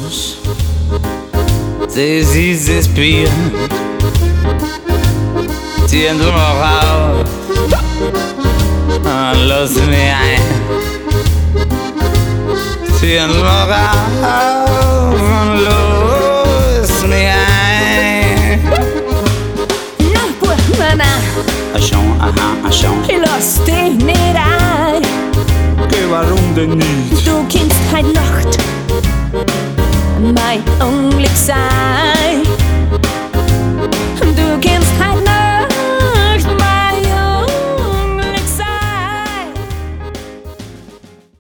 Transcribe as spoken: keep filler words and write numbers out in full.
os desespero, tiendo moral los me tiendo moral los me No puedo nada, achão, aha, achão. ich lass dich nicht ein. Warum denn nicht? Du kennst heut Nacht mein Unglück sein. Du kennst